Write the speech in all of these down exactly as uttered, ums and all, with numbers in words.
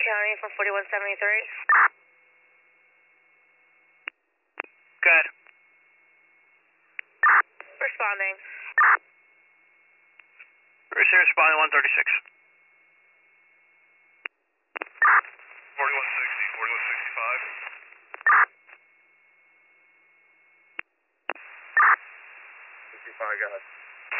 County from forty-one seventy-three. Good. Responding. Receive responding one thirty-six. forty-one sixty, forty-one sixty-five. sixty-five, go ahead.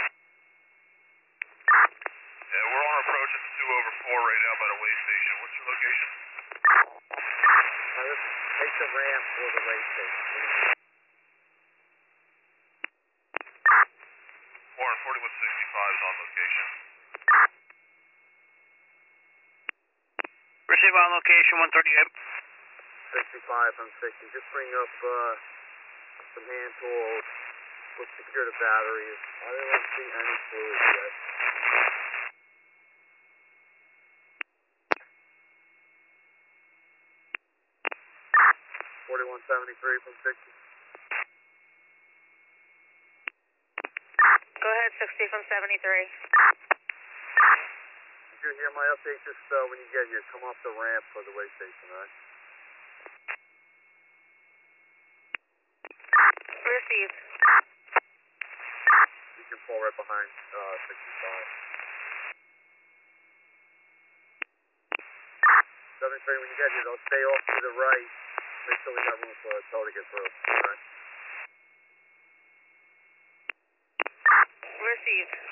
Yeah, we're on approach at two over four right now by the way station. What's your location? Uh, let's take the ramp for the way station. Warren, forty-one sixty-five is on location. Receive on location one thirty-eight. sixty-five from sixty. Just bring up uh, some hand tools. We'll secure the batteries. I don't see any fluid yet. forty-one seventy-three from sixty. Go ahead, sixty from seventy-three. Did you hear my update? Just uh, when you get here, come off the ramp for the way station, all right? Received. You can pull right behind uh, sixty-five. seventy-three, when you get here, though, stay off to the right. Make sure we got room for a tow to get through, all right? Received.